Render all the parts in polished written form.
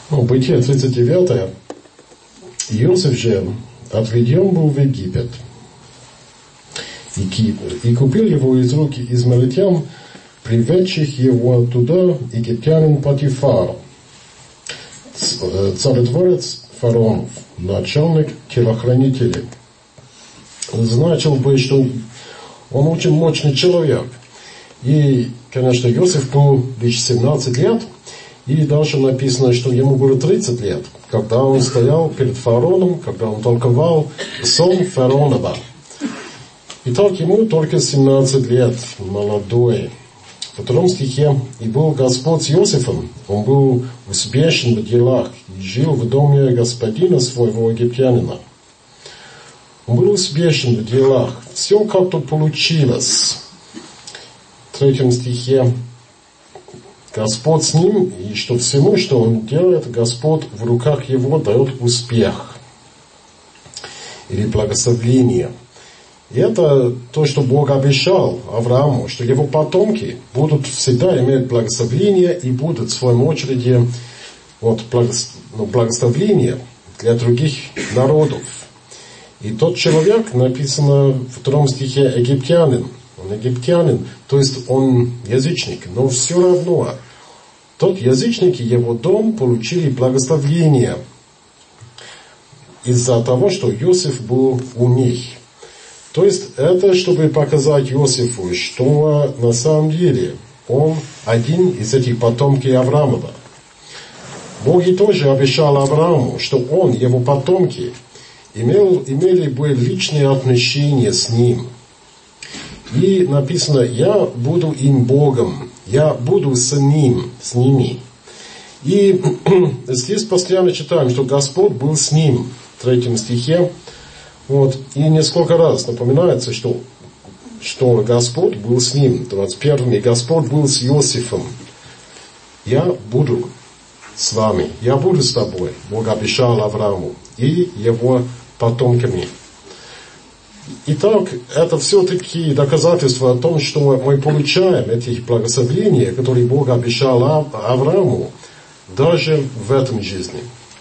Бытие 39. Иосиф же отведен был в Египет и Кипр, и купил его из руки измаильтян, приведших его туда египтянин Потифар, царедворец фараонов, начальник телохранителей. Значил бы, что он очень мощный человек. И, конечно, Иосиф был лишь 17 лет, и дальше написано, что ему было 30 лет, когда он стоял перед фараоном, когда он толковал сон фараонова. Итак, ему только 17 лет, молодой. Во 2 стихе: «И был Господь с Иосифом, он был успешен в делах, и жил в доме господина своего египтянина». Он был успешен в делах. Все как-то получилось. В 3 стихе: «Господь с ним, и что всему, что он делает, Господь в руках его дает успех». Или благословение. И это то, что Бог обещал Аврааму, что его потомки будут всегда иметь благословение и будут в своем очереди благословение для других народов. И тот человек, написано в 2 стихе, египтянин. Он египтянин, то есть он язычник, но все равно тот язычник и его дом получили благословение из-за того, что Иосиф был у них. То есть это, чтобы показать Иосифу, что на самом деле он один из этих потомков Авраамова. Бог и тоже обещал Аврааму, что он, его потомки, имели бы личные отношения с ним. И написано: «Я буду им Богом, я буду с ними». И здесь постоянно читаем, что Господь был с ним, в 3 стихе. И несколько раз напоминается, что Господь был с ним. 21. «И Господь был с Иосифом». «Я буду с вами, я буду с тобой», Бог обещал Аврааму и его потомками. Итак, это все-таки доказательство о том, что мы получаем эти благословения, которые Бог обещал Аврааму, даже в этом жизни.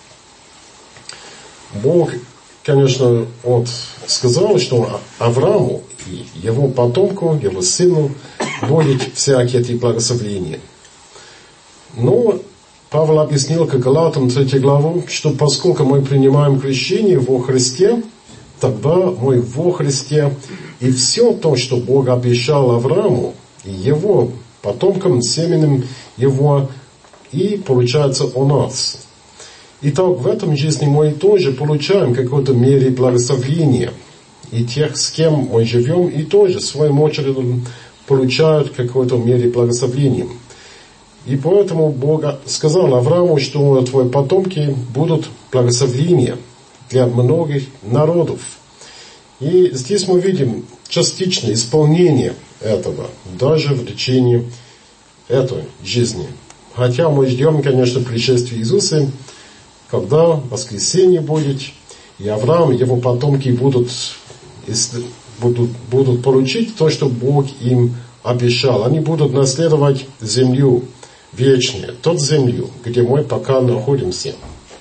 Бог, конечно, сказал, что Аврааму и его потомку, его сыну будут всякие эти благословения. Но Павел объяснил, как Галатам 3 главу, что поскольку мы принимаем крещение во Христе, тогда мы во Христе, и все то, что Бог обещал Аврааму и его потомкам, семенем его, и получается у нас. Итак, в этом жизни мы тоже получаем в какой-то мере благословение. И тех, с кем мы живем, и тоже своим очередом получают в какой-то мере благословение. И поэтому Бог сказал Аврааму, что твои потомки будут благословения для многих народов. И здесь мы видим частичное исполнение этого, даже в течение этой жизни. Хотя мы ждем, конечно, пришествия Иисуса, когда воскресенье будет, и Авраам и его потомки будут получить то, что Бог им обещал. Они будут наследовать землю вечную, тот землю, где мы пока находимся.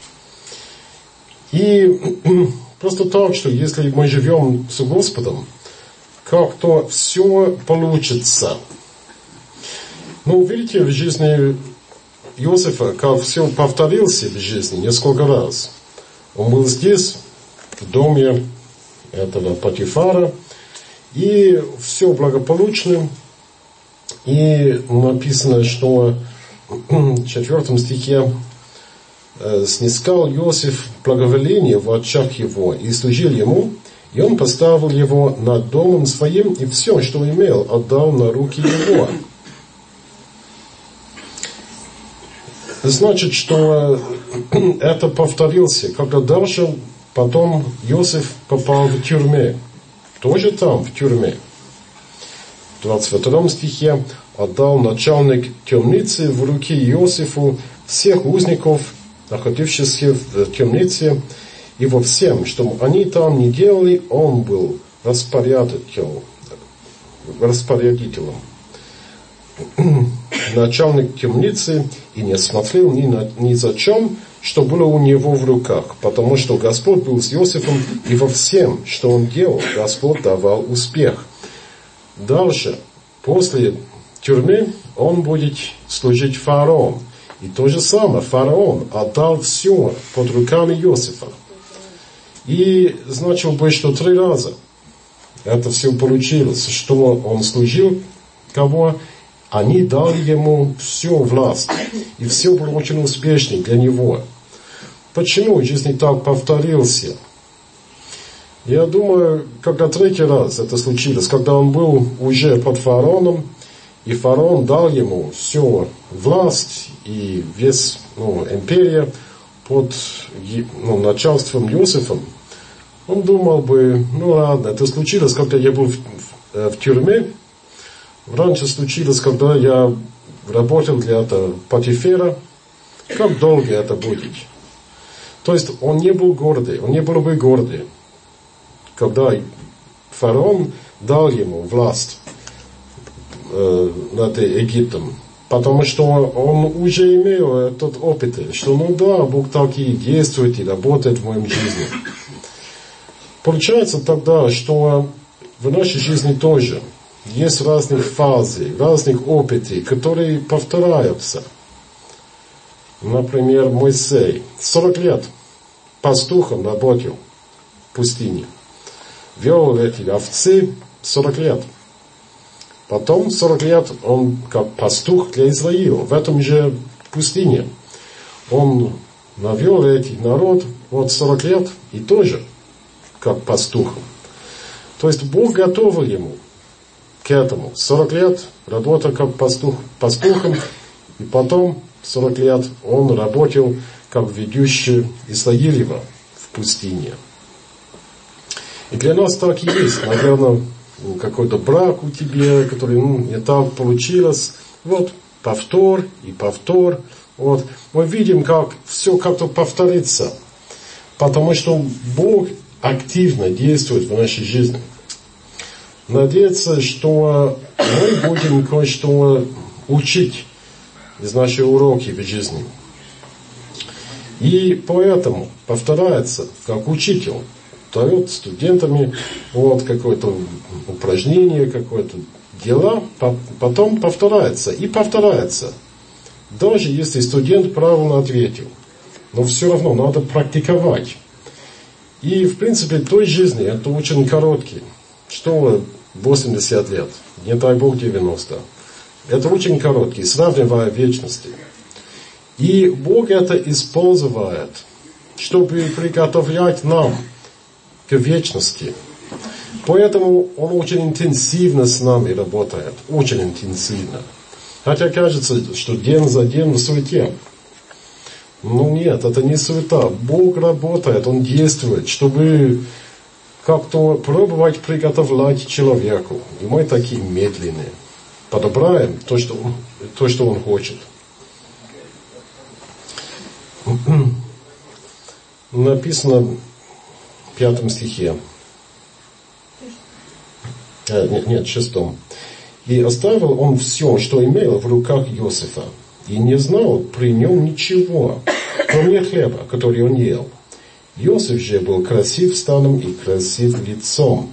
И просто так, что если мы живем с Господом, как-то все получится. Видите, в жизни Иосифа, как все повторилось в жизни несколько раз. Он был здесь, в доме этого Потифара, и все благополучно. И написано, что в 4 стихе: «Снискал Иосиф благоволение в очах его и служил ему, и он поставил его над домом своим, и все, что имел, отдал на руки его». Значит, что это повторился, когда дальше потом Иосиф попал в тюрьму. Тоже там, в тюрьме. В 22 стихе: «Отдал начальник темницы в руки Иосифу всех узников, находившихся в темнице, и во всем, что они там не делали, он был распорядителем. Начальник темницы и не смотрел ни за чем, что было у него в руках, потому что Господь был с Иосифом, и во всем, что он делал, Господь давал успех. Дальше, после тюрьмы, он будет служить фараону. И то же самое, фараон отдал все под руками Иосифа. И значило бы, что 3 раза это все получилось, что он служил кого, они дали ему всю власть. И все было очень успешно для него. Почему жизнь так повторился? Я думаю, когда 3-й раз это случилось, когда он был уже под фараоном, и фараон дал ему всю власть и весь империя под начальством Иосифом, он думал бы, ладно, это случилось, когда я был в тюрьме, раньше случилось, когда я работал для этого Потифера, как долго это будет? То есть он не был гордый, он не был бы гордый, когда фараон дал ему власть над Египтом, потому что он уже имел этот опыт, что Бог так и действует и работает в моей жизни. Получается тогда, что в нашей жизни тоже есть разные фазы, разные опыты, которые повторяются. Например, Моисей 40 лет пастухом работал в пустыне. Вел эти овцы 40 лет. Потом 40 лет он как пастух для Израиля в этом же пустыне. Он навел этих народ 40 лет и тоже как пастух. То есть Бог готовил ему к этому. 40 лет работал как пастухом, и потом 40 лет он работал как ведущий Израилева в пустыне. И для нас так и есть. Наверное, какой-то брак у тебя, который не так получилось. Повтор и повтор. Мы видим, как все как-то повторится. Потому что Бог активно действует в нашей жизни. Надеяться, что мы будем кое-что учить из наших уроков в жизни. И поэтому повторяется, как учитель дает студентами какое-то упражнение, какое-то дело, потом повторяется и повторяется. Даже если студент правильно ответил, но все равно надо практиковать. И в принципе той жизни это очень короткий. Что 80 лет, не дай Бог 90. Это очень короткий, сравнивая вечности. И Бог это использует, чтобы приготовлять нам к вечности. Поэтому Он очень интенсивно с нами работает. Очень интенсивно. Хотя кажется, что день за днем в суете. Но нет, это не суета. Бог работает, Он действует, чтобы как-то пробовать приготовлять человеку. И мы такие медленные. Подобраем то, что Он хочет. Написано в 5 стихе. Нет, 6. И оставил он все, что имел в руках Иосифа, и не знал при нем ничего, кроме хлеба, который он ел. Иосиф же был красив станом и красив лицом.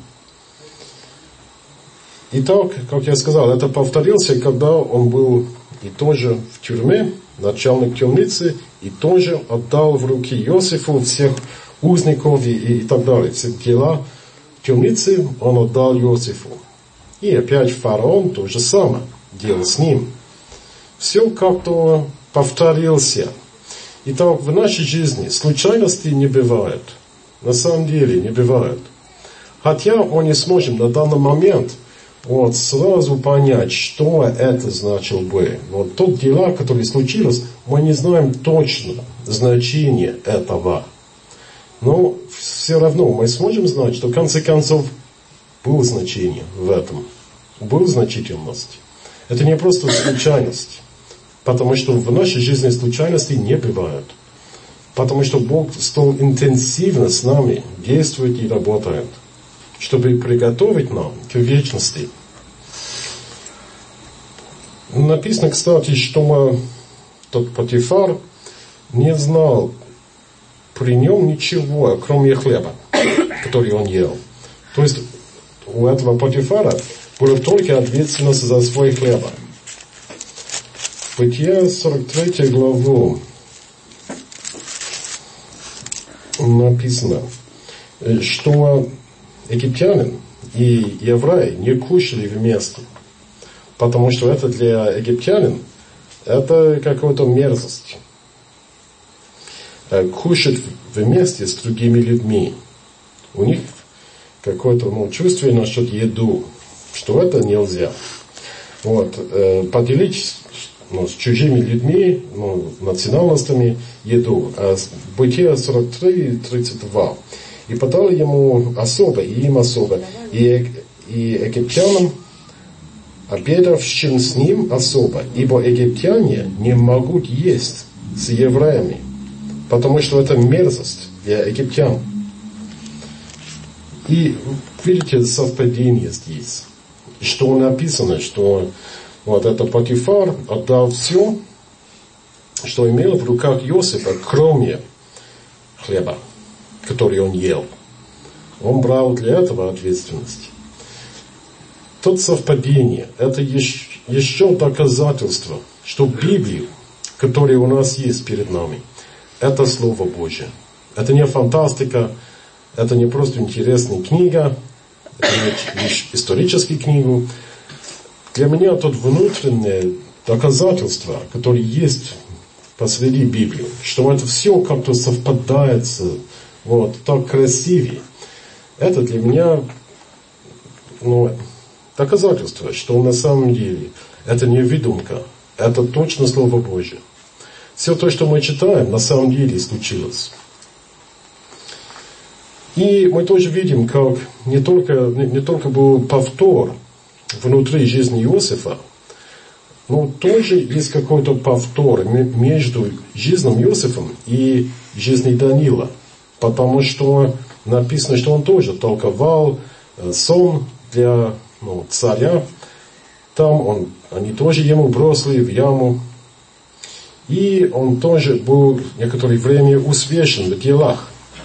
Итак, как я сказал, это повторился, когда он был и тоже в тюрьме, начальник темницы, и тоже отдал в руки Иосифу всех узников и так далее. Все дела темницы он отдал Иосифу. И опять фараон то же самое делал с ним. Все как-то повторился. Итак, в нашей жизни случайностей не бывает. На самом деле не бывает. Хотя мы не сможем на данный момент сразу понять, что это значило бы. Тот дела, которые случились, мы не знаем точно значение этого. Но все равно мы сможем знать, что в конце концов было значение в этом. Была значительность. Это не просто случайность. Потому что в нашей жизни случайностей не бывает. Потому что Бог столь интенсивно с нами действует и работает, чтобы приготовить нам к вечности. Написано, кстати, что тот Потифар, не знал при нем ничего, кроме хлеба, который он ел. То есть у этого Потифара была только ответственность за свой хлеб. Бытие 43 главу написано, что египтянин и еврей не кушали вместе, потому что это для египтянин это какая-то мерзость. Кушать вместе с другими людьми. У них какое-то чувство насчет еду, что это нельзя. Поделить с чужими людьми, национальностями еду. Бытие 43:32. И подали ему особо, и им особо, и египтянам, обедавшим с ним особо, ибо египтяне не могут есть с евреями, потому что это мерзость для египтян. И видите совпадение здесь, что написано, что это Потифар отдал все, что имел в руках Иосифа, кроме хлеба, который он ел. Он брал для этого ответственность. Тут совпадение, это еще доказательство, что Библия, которая у нас есть перед нами, это Слово Божье. Это не фантастика, это не просто интересная книга, это не историческая книга. Для меня тут внутреннее доказательство, которое есть посреди Библии, что это все как-то совпадает, так красивее. Это для меня доказательство, что на самом деле это не выдумка, это точно Слово Божье. Все то, что мы читаем, на самом деле случилось. И мы тоже видим, как не только был повтор внутри жизни Иосифа, но тоже есть какой-то повтор между жизнью Иосифом и жизнью Даниила. Потому что написано, что он тоже толковал сон для царя. Там они тоже ему бросили в яму. И он тоже был некоторое время успешен в делах.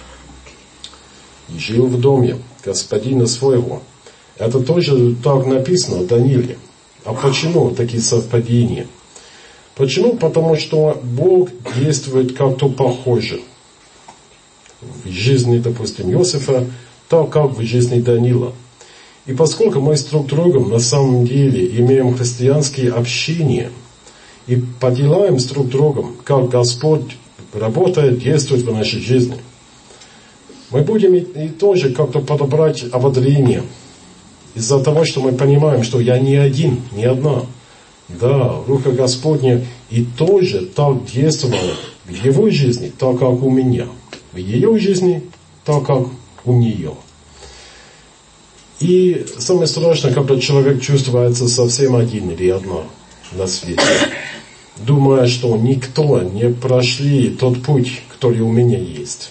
И жил в доме господина своего. Это тоже так написано в Данииле. А почему такие совпадения? Почему? Потому что Бог действует как-то похоже. В жизни, допустим, Иосифа, так как в жизни Даниила. И поскольку мы с друг другом на самом деле имеем христианские общения, и поделаем с друг другом, как Господь работает, действует в нашей жизни, мы будем и тоже как-то подобрать ободрение. Из-за того, что мы понимаем, что я не один, не одна. Да, рука Господня и тоже так действовала в его жизни, так как у меня. В ее жизни, так как у нее. И самое страшное, когда человек чувствуется совсем один или одна на свете, думая, что никто не прошли тот путь, который у меня есть.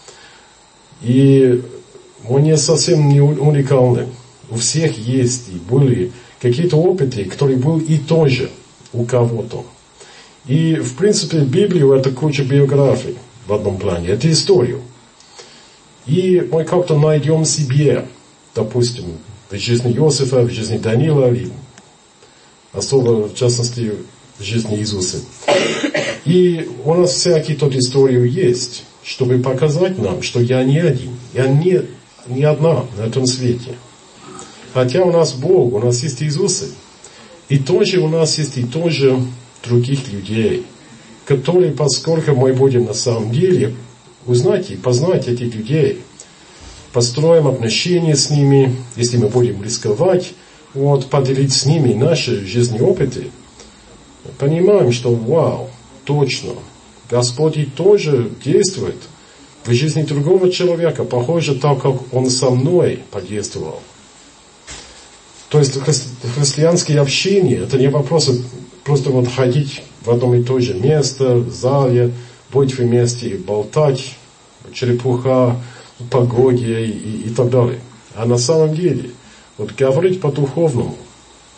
И мы не совсем не уникальны. У всех есть и были какие-то опыты, которые были и тоже у кого-то. И в принципе Библия это куча биографий в одном плане, это историю. И мы как-то найдем себе, допустим, в жизни Иосифа, в жизни Даниила, и особо в частности в жизни Иисуса. И у нас всякие тут истории есть, чтобы показать нам, что я не один, я не одна на этом свете. Хотя у нас Бог, у нас есть Иисус, и тоже у нас есть и тоже других людей, которые, поскольку мы будем на самом деле узнать и познать этих людей, построим отношения с ними, если мы будем рисковать, поделить с ними наши жизненные опыты, понимаем, что вау, точно, Господь и тоже действует в жизни другого человека, похоже, так, как Он со мной подействовал. То есть христианское общение, это не вопрос просто ходить в одно и то же место, в зале, быть вместе и болтать, черепуха, погоде и так далее. А на самом деле, говорить по-духовному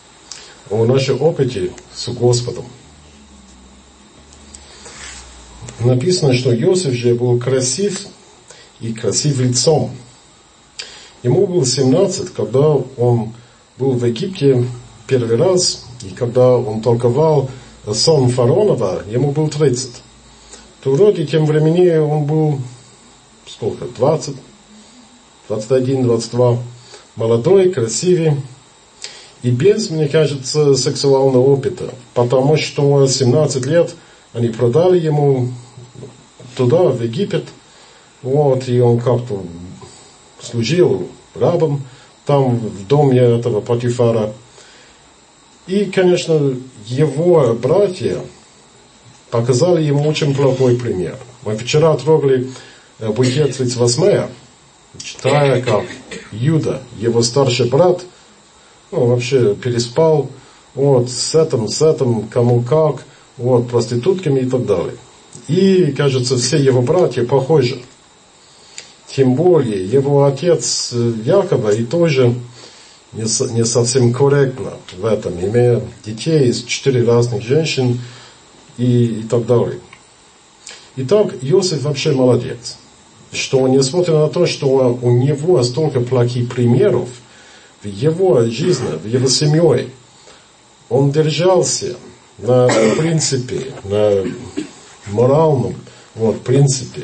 о нашем опыте с Господом. написано, что Иосиф же был красив и красив лицом. Ему было 17, когда он был в Египте первый раз, и когда он толковал сон фараонова, ему был 30. То вроде тем времени он был, 20, 21, 22, молодой, красивый, и без, мне кажется, сексуального опыта, потому что 17 лет они продали ему туда, в Египет, и он как-то служил рабом там, в доме этого Потифара. И, конечно, его братья показали ему очень плохой пример. Мы вчера трогали Бытие 38, читая, как Юда, его старший брат, вообще переспал, с этим, кому как, проститутками и так далее. И, кажется, все его братья похожи. Тем более, его отец Якова и тоже не совсем корректно в этом, имея детей из 4 разных женщин и так далее. Итак, Иосиф вообще молодец, что несмотря на то, что у него столько плохих примеров в его жизни, в его семье, он держался на принципе, на моральном принципе.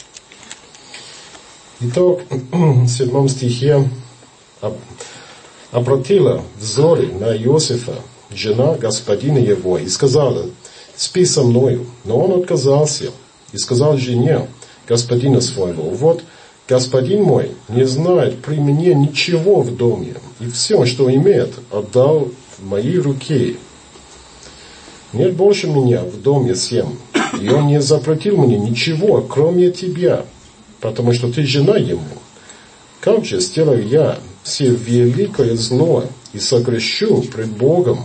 Итак, в 7 стихе обратила взоры на Иосифа, жена господина его, и сказала: спи со мною. Но он отказался и сказал жене господина своего: вот господин мой не знает при мне ничего в доме, и все, что имеет, отдал в мои руки. Нет больше меня в доме сем, и он не запретил мне ничего, кроме тебя, потому что ты жена ему. Как же сделаю я все великое зло и согрешу пред Богом?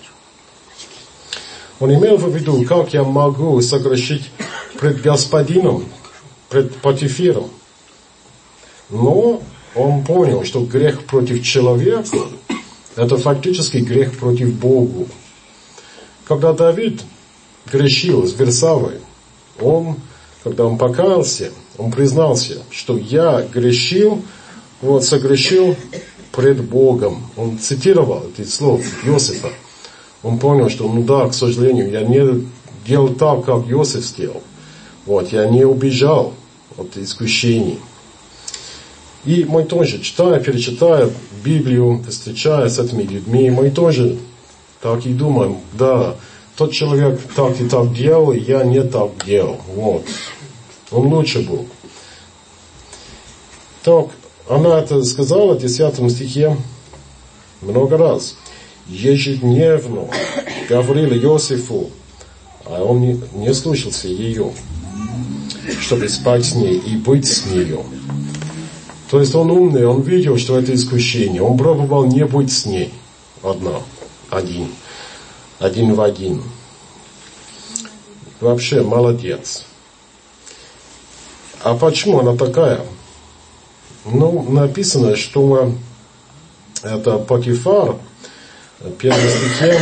Он имел в виду, как я могу согрешить пред господином, пред Потифаром. Но он понял, что грех против человека – это фактически грех против Бога. Когда Давид грешил с Версавой, когда он покаялся, он признался, что я грешил, согрешил пред Богом. Он цитировал эти слова Иосифа. Он понял, что, к сожалению, я не делал так, как Иосиф сделал. Я не убежал от искушений. И мы тоже, перечитая Библию, встречаясь с этими людьми, мы тоже так и думаем: да, тот человек так и так делал, и я не так делал. Он лучше был. Так, она это сказала в 10 стихе много раз. Ежедневно говорила Иосифу, а он не слушался ее, чтобы спать с ней и быть с нею. То есть он умный, он видел, что это искушение. Он пробовал не быть с ней один в один. Вообще молодец. А почему она такая? Написано, что это Потифар, в 1 стихе,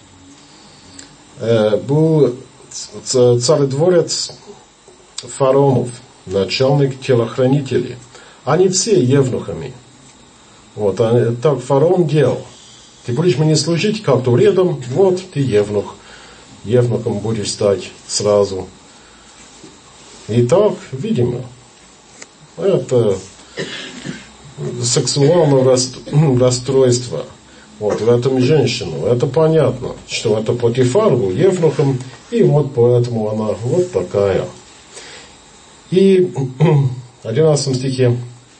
был царедворец фараонов, начальник телохранителей. Они все евнухами. Так фараон делал. Ты будешь мне служить как-то рядом, ты евнух. Евнухом будешь стать сразу. И так, видимо, это сексуальное расстройство. В этом женщину. Это понятно, что это Потифар был евнухом, и поэтому она такая. И в 11 стихе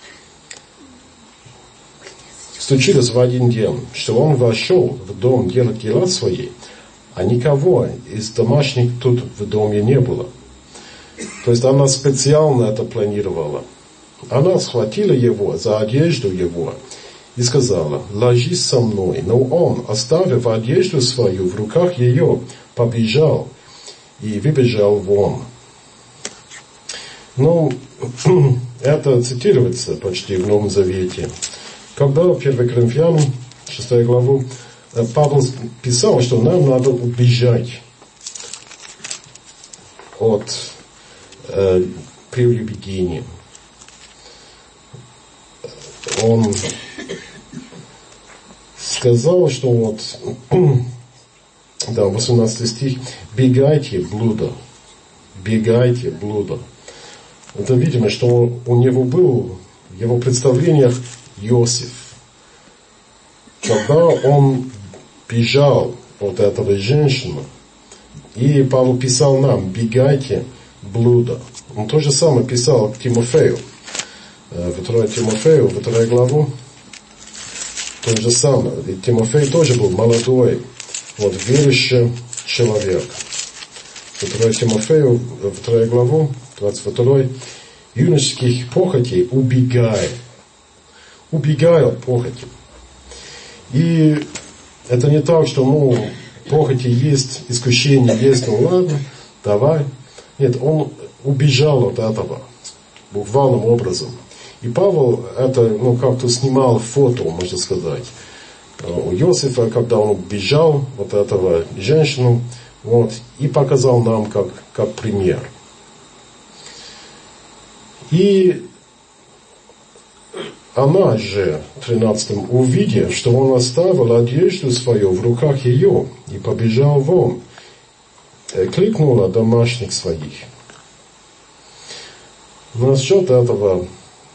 случилось в один день, что он вошел в дом делать дела свои, а никого из домашних тут в доме не было. То есть она специально это планировала. Она схватила его за одежду его и сказала: ложись со мной. Но он, оставив одежду свою в руках ее, побежал и выбежал вон. Это цитируется почти в Новом Завете. Когда в 1 Коринфянам, 6 главу, Павел писал, что нам надо убежать от прелюбодеянием. Он сказал, что вот, да, 18 стих, бегайте блуда. Это видимо, что у него был в его представлениях Иосиф. Когда он бежал от этой женщины, и Павел писал нам, бегайте блуда. Он то же самое писал к Тимофею. 2 Тимофею, 2 главу, то же самое. Ведь Тимофей тоже был молодой, вот, верующий человек. 2 Тимофею, 2 главу, 22, юношеских похотей убегай от похоти. И это не так, что, похоти есть, искушение есть, ладно, давай. Нет, он убежал от этого, буквальным образом. И Павел это, как-то снимал фото, можно сказать, у Иосифа, когда он убежал от этого женщину, вот, и показал нам как пример. И она же, 13-м, увидев, что он оставил одежду свою в руках ее, и побежал вон, кликнула домашних своих. Насчет этого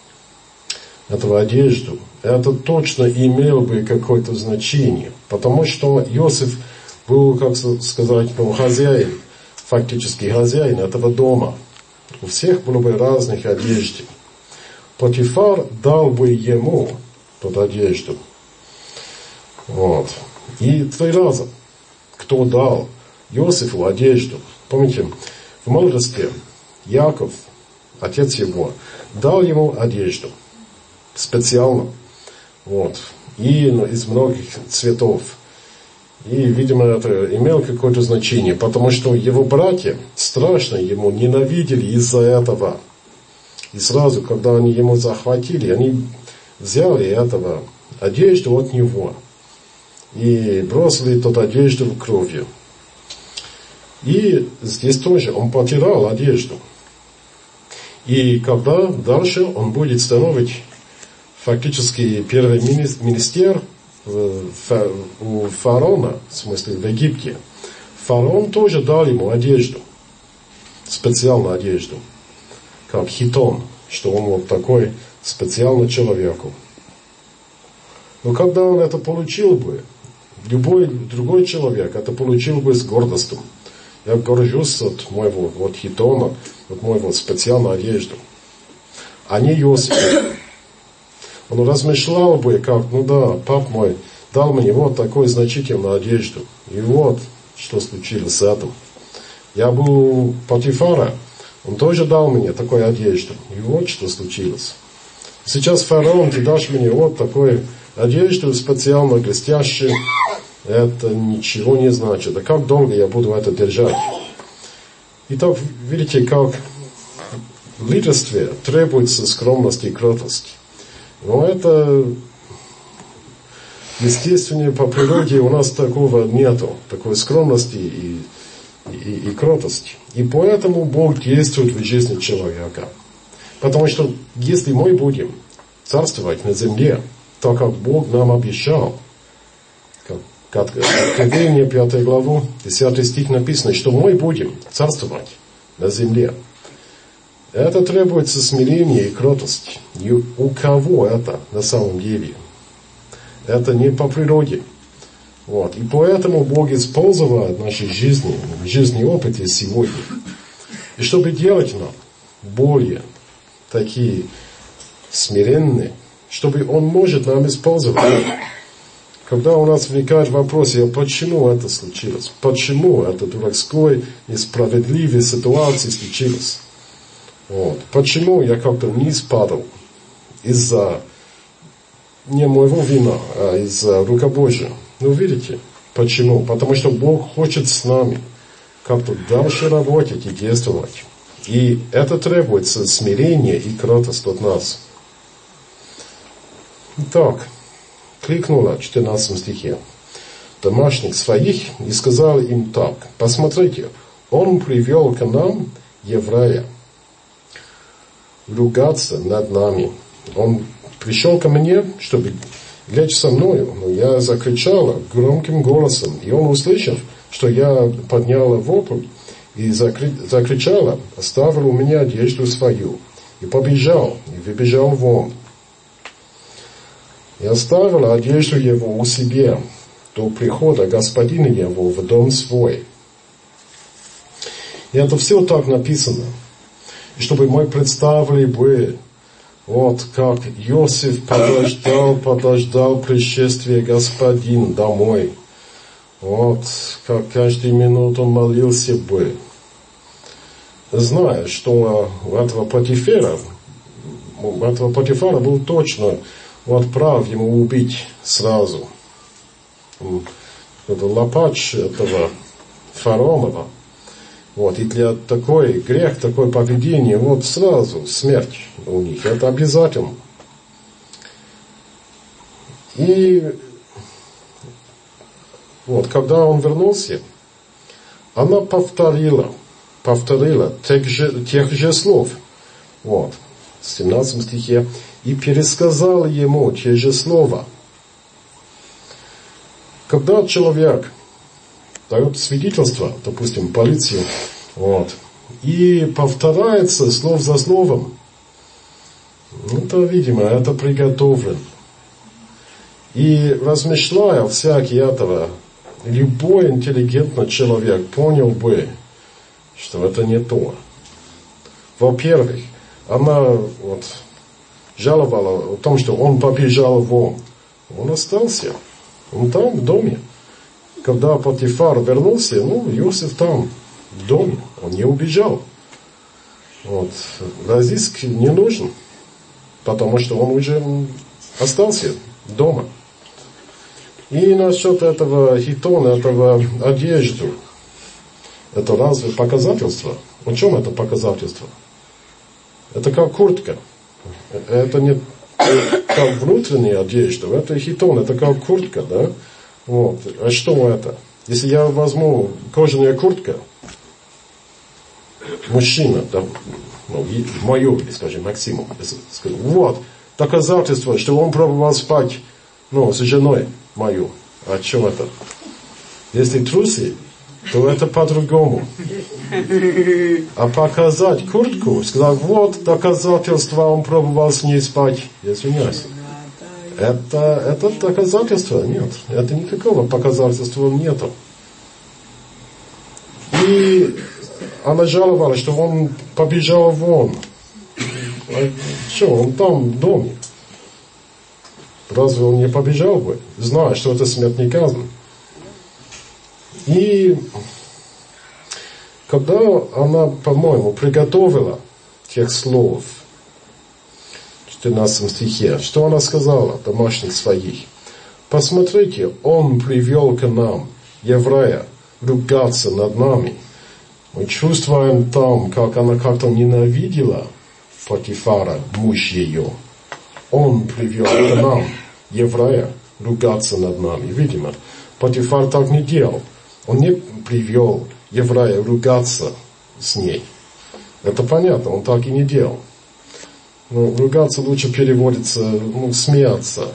одежду, это точно имело бы какое-то значение, потому что Иосиф был, как сказать, хозяин, фактически хозяин этого дома. У всех было бы разных одежд. Потифар дал бы ему под одежду. Вот. И 3 раза кто дал Иосифу одежду. Помните, в молодости Яков, отец его, дал ему одежду. Специально. Вот. И из многих цветов. И, видимо, это имело какое-то значение, потому что его братья страшно ему ненавидели из-за этого. И сразу, когда они ему захватили, они взяли этого одежду от него и бросили эту одежду в кровью. И здесь тоже он потерял одежду. И когда дальше он будет становить фактически первый министер у фараона, в смысле в Египте, фараон тоже дал ему одежду, специальную одежду, как хитон, что он вот такой специальный человеку. Но когда он это получил бы, любой другой человек это получил бы с гордостью. Я горжусь от моего вот хитона, от моего специальной одежды. А не Иосиф. Он размышлял бы, как, пап мой дал мне вот такую значительную одежду. И вот, что случилось с этим. Я был у Потифара, он тоже дал мне такую одежду. И вот, что случилось. Сейчас фараон, ты дашь мне вот такую одежду, специально блестящую. Это ничего не значит. А как долго я буду это держать? Итак, видите, как в лидерстве требуется скромность и кротость. Но это, естественно, по природе у нас такого нету, такой скромности и кротости. И поэтому Бог действует в жизни человека. Потому что если мы будем царствовать на земле, так как Бог нам обещал, как Откровение 5 главу, 10 стих написано, что мы будем царствовать на земле. Это требуется смирение и кротость. И у кого это на самом деле? Это не по природе. Вот. И поэтому Бог использует наши жизненные опыты сегодня. И чтобы делать нам более такие смиренные, чтобы Он может нам использовать. Когда у нас возникает вопрос, почему это случилось? Почему это дурацкой, несправедливой ситуации случилось? Вот. Почему я как-то вниз падал? Из-за не моего вина, а из-за рука Божия. Видите, почему? Потому что Бог хочет с нами как-то дальше работать и действовать. И это требуется смирение и кротость от нас. Итак, кликнула в 14 стихе домашних своих и сказала им так: посмотрите, он привел к нам еврея, ругаться над нами. Он пришел ко мне, чтобы лечь со мною, но я закричала громким голосом, и он, услышав, что я подняла вопль и закричала, оставил у меня одежду свою, и побежал, и выбежал вон. И оставила одежду его у себя до прихода господина его в дом свой. И это все так написано. И чтобы мы представили бы, вот как Иосиф подождал пришествия Господина домой. Вот как каждую минуту он молился бы, зная, что у этого Потифара был точно вот прав ему убить сразу. Это лопач этого Фаромова. Вот, и для такой грех, такое поведение, вот сразу смерть у них, это обязательно. И вот, когда он вернулся, она повторила тех же слов, вот, в 17 стихе, и пересказала ему те же слова. Когда человек дает свидетельство, допустим, полицию, вот, и повторяется слов за словом, это, видимо, это приготовлено. И размышляя всякий этого, любой интеллигентный человек понял бы, что это не то. Во-первых, она вот жаловала о том, что он побежал вон. Он остался. Он там, в доме. Когда Потифар вернулся, Иосиф там, в доме. Он не убежал. Вот. Разыск не нужен. Потому что он уже остался дома. И насчет этого хитона, этого одежды. Это разве показательство? В чем это показательство? Это как куртка. Это не как внутренняя одежда. Это хитон, это как куртка, да? Вот. А что это? Если я возьму кожаную куртку, мужчина, да, мою, скажем, Максиму, скажу, вот, доказательство, что он пробовал спать, с женой мою. А что это? Если трусы, то это по-другому. А показать куртку, сказать, вот доказательство, он пробовал с ней спать. Я извиняюсь. Это доказательство? Нет. Это никакого доказательства нету. И она жаловалась, что он побежал вон. А что, он там в доме. Разве он не побежал бы, зная, что это смертный казнь? И когда она, по-моему, приготовила тех слов в 14 стихе, что она сказала домашних своих? Посмотрите, он привел к нам еврея ругаться над нами. Мы чувствуем там, как она как-то ненавидела Потифара, муж ее. Он привел к нам еврея ругаться над нами. Видимо, Потифар так не делал. Он не привел еврея ругаться с ней. Это понятно, он так и не делал. Но ругаться лучше переводится, смеяться.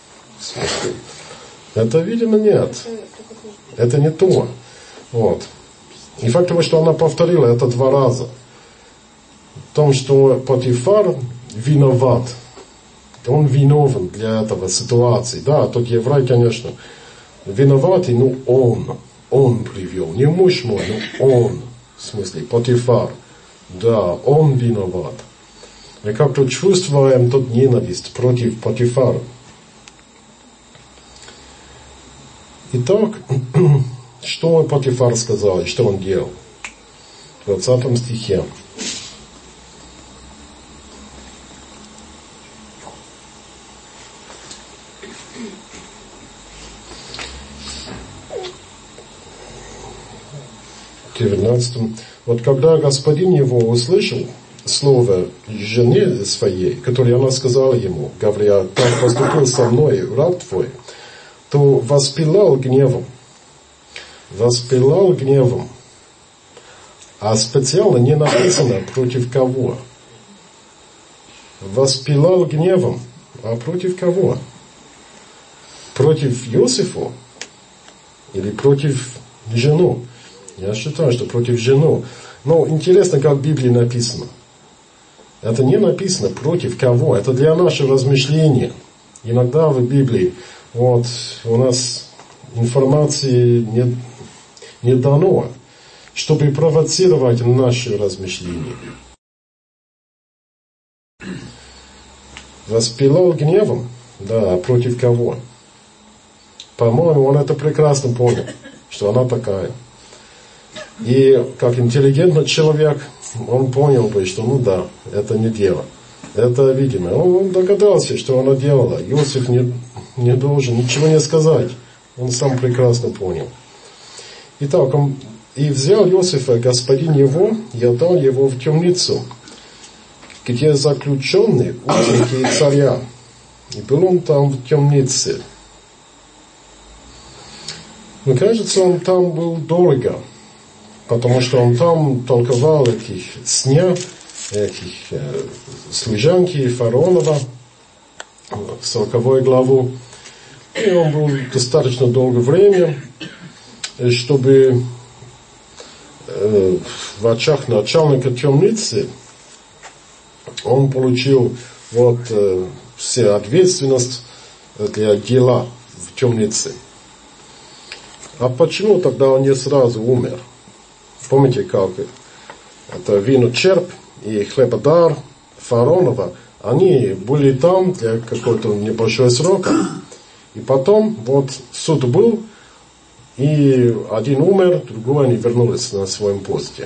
Это, видимо, нет. Это не то. Вот. И факт того, что она повторила это 2 раза. В том, что Потифар виноват. Он виновен для этого ситуации. Да, тот еврей, конечно, виноватый, но он привел. Не муж мой, но он. В смысле, Потифар. Да, он виноват. И как-то чувствуем тут ненависть против Потифара. Итак, что Потифар сказал и что он делал? В 20 стихе. В 19. Вот когда господин его услышал слово жены своей, которое она сказала ему, говоря, так поступил со мной раб твой, то воспылал гневом. А специально не написано против кого. воспылал гневом. А против кого? Против Иосифа? Или против жены? Я считаю, что против жены. Но интересно, как в Библии написано. Это не написано против кого. Это для нашего размышления. Иногда в Библии у нас информации не дано, чтобы провоцировать наши размышления. Воспылал гневом? Да, против кого? По-моему, он это прекрасно понял, что она такая. И как интеллигентный человек, он понял бы, что это не дело. Это, видимо, он догадался, что она делала. Иосиф не должен ничего не сказать. Он сам прекрасно понял. Итак, и взял Иосифа господин его и отдал его в темницу, где заключенный ученики царя. И был он там в темнице. Мне кажется, он там был долго, потому что он там толковал этих сня, служанки фараонова, 40 главу. И он был достаточно долгое время, чтобы в очах начальника темницы он получил всю ответственность для дела в темнице. А почему тогда он не сразу умер? Помните, как это виночерп и хлебодар фараонова, они были там для какого-то небольшого срока. И потом суд был, и один умер, другой они вернулись на своем посте.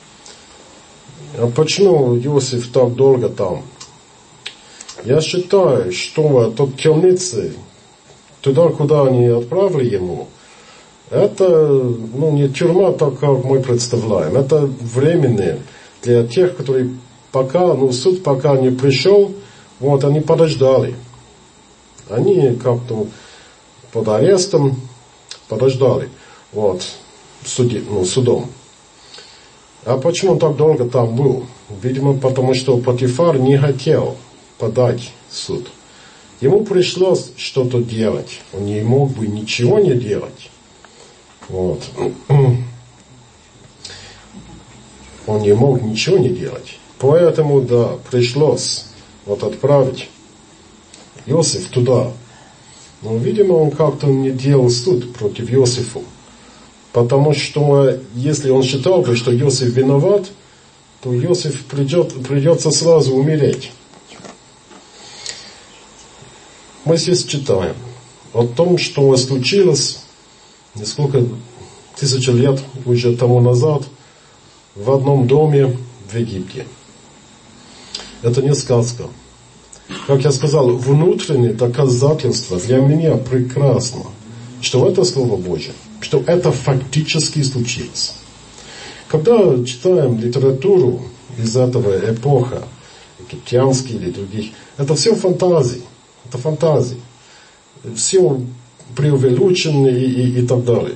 А почему Иосиф так долго там? Я считаю, что тот темницы, туда, куда они отправили ему, это не тюрьма, так как мы представляем. Это временное для тех, которые суд пока не пришел, они подождали. Они как-то под арестом подождали судом. А почему он так долго там был? Видимо, потому что Потифар не хотел подать в суд. Ему пришлось что-то делать. Он не мог бы ничего не делать. Он не мог ничего не делать. Поэтому, пришлось отправить Иосиф туда. Но, видимо, он как-то не делал суд против Иосифа. Потому что, если он считал бы, что Иосиф виноват, то Иосиф придется сразу умереть. Мы здесь читаем о том, что случилось несколько тысяч лет уже тому назад в одном доме в Египте. Это не сказка. Как я сказал, внутреннее доказательство для меня прекрасно, что это Слово Божье, что это фактически случилось. Когда читаем литературу из этого эпоха, египтянские или других, это все фантазии. Это фантазии. Все преувеличено и так далее.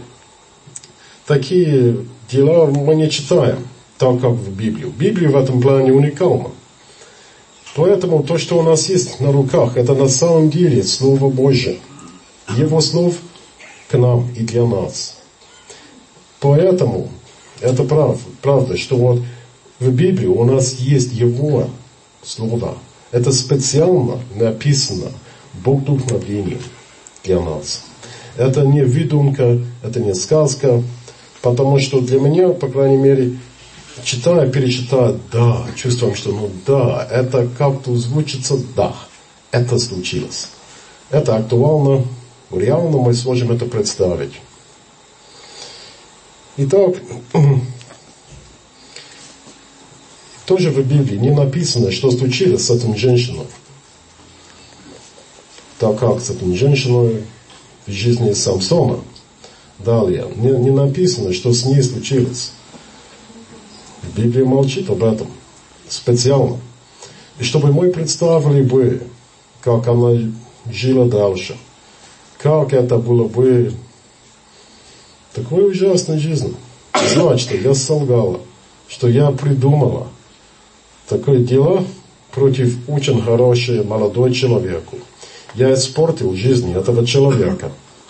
Такие дела мы не читаем, так как в Библии. Библия в этом плане уникальна. Поэтому то, что у нас есть на руках, это на самом деле Слово Божье. Его слов к нам и для нас. Поэтому это правда, что в Библии у нас есть Его Слово. Это специально написано Богдухновением для нас. Это не выдумка, это не сказка, потому что для меня, по крайней мере, читая, перечитая, чувствуем, что это как-то звучится, это случилось. Это актуально, реально мы сможем это представить. Итак, тоже в Библии не написано, что случилось с этой женщиной. Так как с этой женщиной в жизни Самсона. Далее, не написано, что с ней случилось. Библия молчит об этом специально. И чтобы мы представили бы, как она жила дальше. Как это было бы такой ужасной жизнью. Знать, что я солгала, что я придумала такое дело, против очень хорошего молодого человека. Я испортил жизнь этого человека.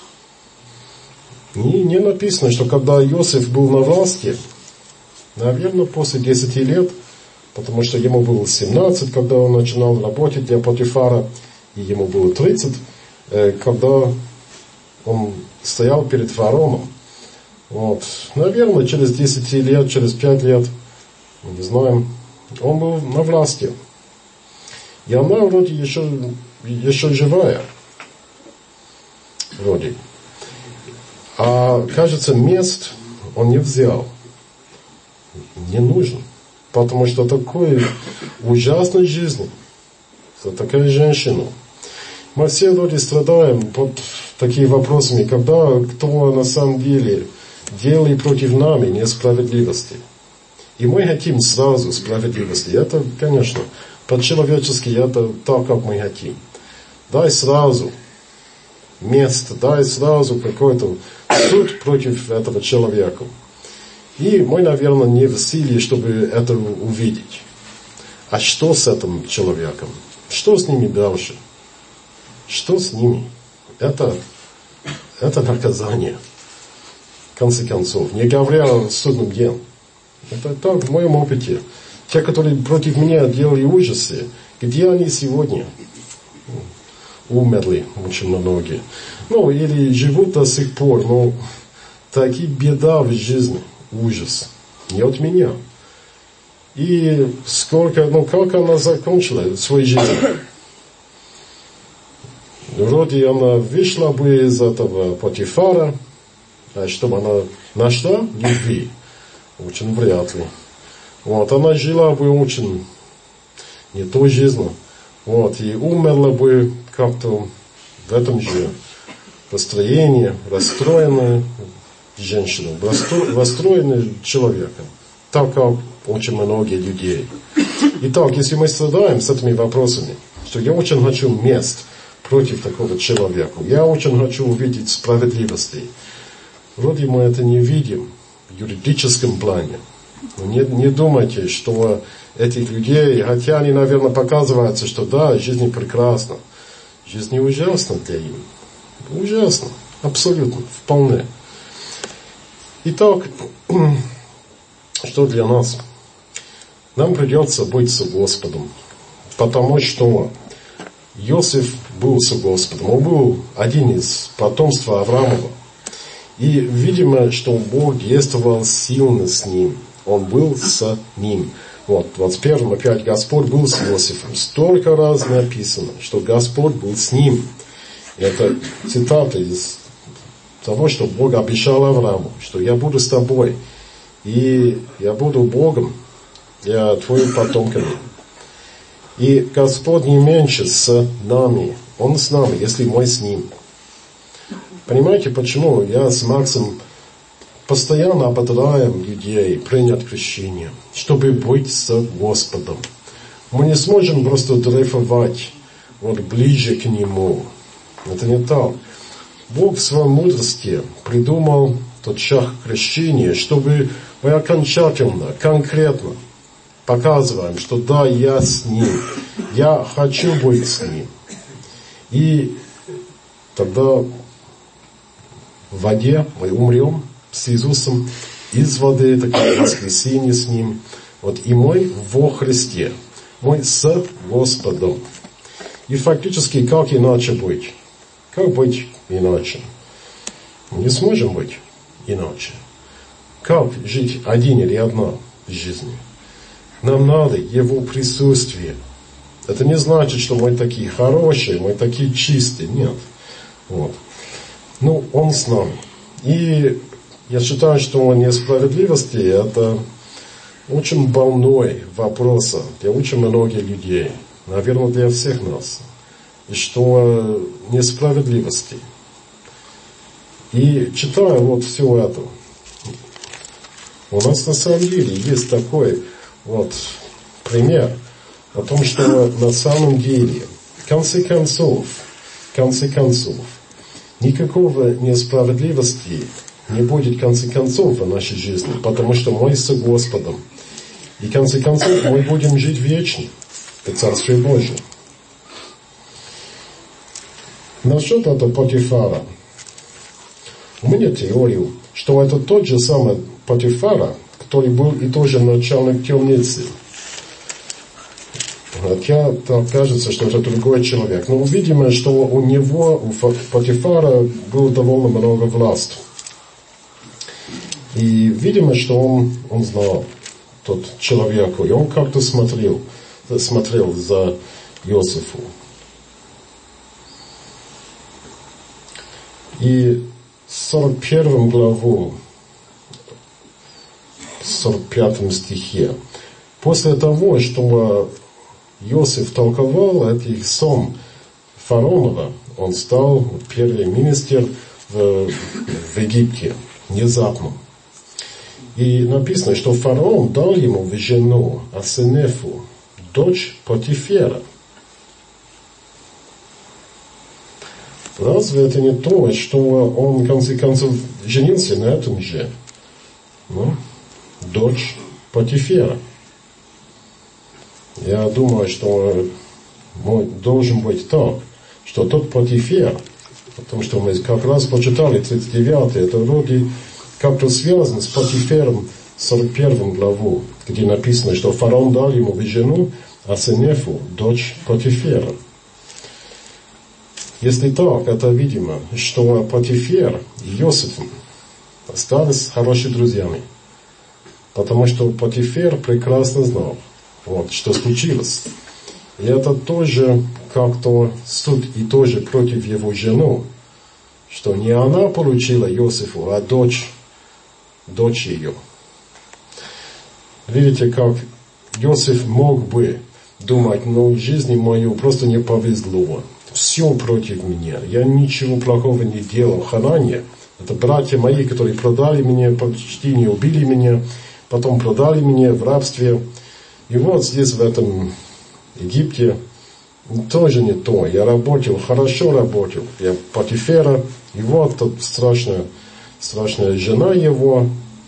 И не написано, что когда Иосиф был на власти, наверное, после 10 лет, потому что ему было 17, когда он начинал работать для Потифара, и ему было 30, когда он стоял перед фараоном. Вот. Наверное, через 10 лет, через 5 лет, мы не знаем, он был на власти. И она вроде еще живая. Вроде. А, кажется, мест он не взял. Не нужен. Потому что такой ужасной жизни, за такая женщина. Мы все вроде страдаем под такими вопросами, когда кто на самом деле делает против нами несправедливости. И мы хотим сразу справедливости. Это, конечно, по-человечески это так, как мы хотим. Дай сразу место, дай сразу какой-то суд против этого человека. И мы, наверное, не в силе, чтобы это увидеть. А что с этим человеком? Что с ними дальше? Что с ними? Это наказание. В конце концов. Не говоря о судном дне. Это так в моем опыте. Те, которые против меня делали ужасы, где они сегодня? Умерли очень многие. Или живут до сих пор. Но такие беда в жизни. Ужас. Не от меня. И сколько, как она закончила свою жизнь? Вроде она вышла бы из этого Потифара, а чтобы она нашла любви? Очень вряд ли. Она жила бы очень не той жизнью. И умерла бы как-то в этом же построении, расстроенная женщина, расстроенный человеком. Так как очень многие людей. Итак, если мы страдаем с этими вопросами, что я очень хочу мест против такого человека, я очень хочу увидеть справедливости. Вроде мы это не видим в юридическом плане. Не думайте, что этих людей, хотя они, наверное, показываются, что да, жизнь прекрасна. Жизнь ужасна для них. Ужасно. Абсолютно. Вполне. Итак, что для нас? Нам придется быть с Господом. Потому что Иосиф был с Господом. Он был один из потомства Авраамова. И видимо, что Бог действовал сильно с ним. Он был с ним. 21 опять Господь был с Иосифом. Столько раз написано, что Господь был с ним. Это цитата из того, что Бог обещал Аврааму, что я буду с тобой, и я буду Богом для твоих потомков. И Господь не меньше с нами. Он с нами, если мы с Ним. Понимаете, почему я с Максом постоянно ободряем людей принять крещение, чтобы быть с Господом. Мы не сможем просто дрейфовать ближе к Нему. Это не так. Бог в своей мудрости придумал тот шаг крещения, чтобы мы окончательно, конкретно показываем, что да, я с Ним, я хочу быть с Ним. И тогда в воде мы умрем с Иисусом, из воды, такое воскресение с Ним. И мы во Христе, мы с Господом. И фактически, как иначе быть? Как быть иначе? Мы не сможем быть иначе. Как жить один или одна в жизни? Нам надо Его присутствие. Это не значит, что мы такие хорошие, мы такие чистые. Нет. Он с нами. И я считаю, что несправедливости это очень больной вопрос для очень многих людей. Наверное, для всех нас. И что несправедливости. И читая все это, у нас на самом деле есть такой пример о том, что на самом деле, в конце концов, никакого несправедливости не будет в конце концов в нашей жизни, потому что мы с Господом. И в конце концов мы будем жить вечно. в Царстве Божьем. Насчет этого Потифара. У меня теория, что это тот же самый Потифара, который был и тоже начальник темницы. Хотя так кажется, что это другой человек. Но видимо, что у него, у Потифара, было довольно много власти. И видимо, что он знал тот человек, и он как-то смотрел за Иосифу. И в 41 главу, в 45 стихе, после того, что Иосиф толковал этих сон фараонова, он стал первый министр в Египте, внезапно. И написано, что фараон дал ему в жену Асенефу, дочь Потифера. Разве это не то, что он, в конце концов, женился на этом же? Дочь Потифера. Я думаю, что должен быть так, что тот Потифер, потому что мы как раз почитали 39, это вроде как-то связано с Потифером 41 главу, где написано, что фараон дал ему в жену Асенефу, дочь Потифера. Если так, это видимо, что Потифер и Иосиф остались хорошими друзьями. Потому что Потифер прекрасно знал, что случилось. И это тоже как-то суд и тоже против его жены, что не она получила Иосифу, а дочь ее. Видите, как Иосиф мог бы думать, жизни мою просто не повезло. Все против меня. Я ничего плохого не делал. Ханане, это братья мои, которые продали меня, почти не убили меня, потом продали меня в рабстве. И вот здесь, в этом Египте, тоже не то. Я работал, хорошо работал. Я Потифера, и вот тут страшная жена его,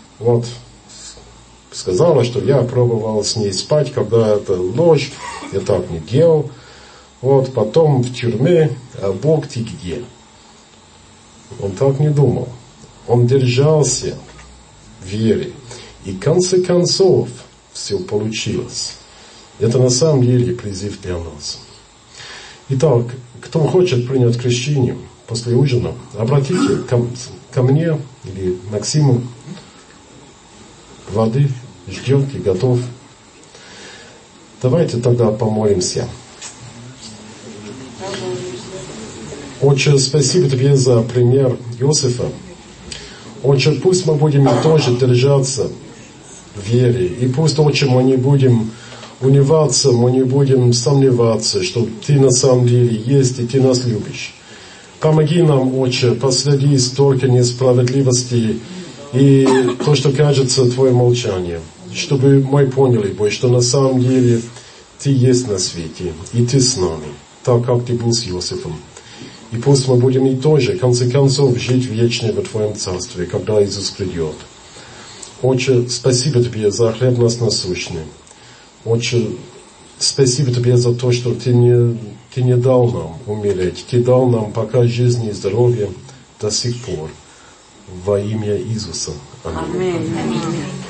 сказала, что я пробовал с ней спать, когда это ложь, я так не делал. Потом в тюрьме, а Бог ты где? Он так не думал. Он держался в вере. И в конце концов все получилось. Это на самом деле призыв для нас. Итак, кто хочет принять крещение после ужина, обратите ко мне или Максиму. Воды ждет и готов. Давайте тогда помолимся. Отче, спасибо Тебе за пример Иосифа. Отче, пусть мы будем тоже держаться в вере. И пусть, Отче, мы не будем унываться, мы не будем сомневаться, что Ты на самом деле есть и Ты нас любишь. Помоги нам, Отче, последи столько несправедливости и то, что кажется Твоим молчанием. Чтобы мы поняли, Бог, что на самом деле Ты есть на свете, и Ты с нами, так как Ты был с Иосифом. И пусть мы будем и тоже, в конце концов, жить вечно в Твоем Царстве, когда Иисус придет. Отче, спасибо Тебе за хлеб нас насущный. Отче, спасибо Тебе за то, что Ты не дал нам умереть. Ты дал нам пока жизнь и здоровье до сих пор. Во имя Иисуса. Аминь.